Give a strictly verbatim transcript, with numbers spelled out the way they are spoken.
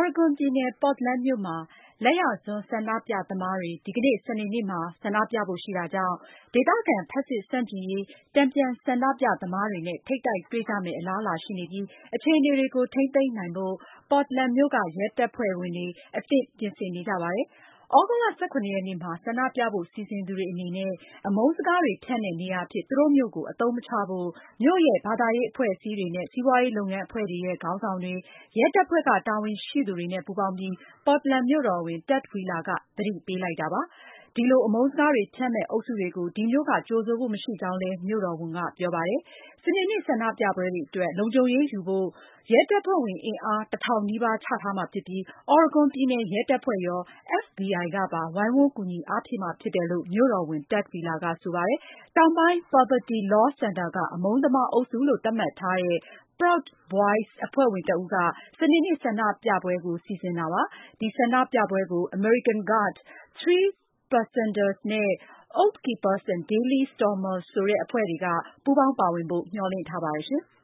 Oregon ပြည်နယ် Portland မြို့မှာ လက်ယာစွန်းဆန္ဒပြသမားတွေ ဒီကနေ့ စနေနေ့မှာ ဆန္ဒပြဖို့ရှိတာကြောင့် ဒေသခံ ဖက်ဆစ်ဆန့်ကျင်ရေး တန်ပြန်ဆန္ဒပြသမားတွေနဲ့ ထိပ်တိုက်တွေ့ကြမယ့် အလားအလာရှိနေပြီး အခြေအနေတွေကို ထိန်းသိမ်းနိုင်ဖို့ Portland မြို့က ရဲတပ်ဖွဲ့ဝင်တွေ အသင့်ပြင်ဆင်နေကြပါတယ်။ သြဂုတ်လ ၁၇ ရက်နေ့မှာ ဆန္ဒပြဖို့ စီစဉ်သူတွေအနေနဲ့ အမုန်းစကားတွေဖြန့်တဲ့နေရာအဖြစ် သူတို့မြို့ကို အသုံးမချဖို့ မြို့ရဲ့ ဘာသာရေးအဖွဲ့အစည်းတွေနဲ့ စီးပွားရေးလုပ်ငန်းအဖွဲ့တွေရဲ့ ခေါင်းဆောင်တွေ၊ ရဲတပ်ဖွဲ့က တာဝန်ရှိသူတွေနဲ့ ပူးပေါင်းပြီး Portland မြို့တော်ဝန် Ted Wheeler က သတိပေးလိုက်တာပါ။ ဒီလို အမုန်းစကားတွေဖြန့်မယ့် အုပ်စုတွေကို ဒီမြို့က ကြိုဆိုဖို့မရှိကြောင်းလည်း မြို့တော်ဝန်က ပြောပါတယ်။ စနေနေ့ ဆန္ဒပြပွဲတွေအတွက် လုံခြုံရေးယူဖို့ ရဲတပ်ဖွဲ့ဝင်အင်အား တထောင်နီးပါးချထားမှာဖြစ်ပြီး Oregon ပြည်နယ်ရဲတပ်ဖွဲ့ရော F B I ကပါ ဝိုင်းဝန်းကူညီအားဖြည့်မှာဖြစ်တယ်လို့ မြို့တော်ဝန် Ted Wheeler ကဆိုပါတယ်။ တောင်ပိုင်း Poverty Law Center က အမုန်းသမားအုပ်စုလို့ သတ်မှတ်ထားတဲ့ Proud Boys အဖွဲ့ဝင်တဦးက စနေနေ့ ဆန္ဒပြပွဲကို စီစဉ်တာပါ။ ဒီဆန္ဒပြပွဲကို American Guard, Three Percenters နဲ့ Oath Keepers and Daily Stormers ဆိုတဲ့အဖွဲ့တွေက ပူးပေါင်းပါဝင်ဖို့ မျှော်လင့်ထားပါတယ်။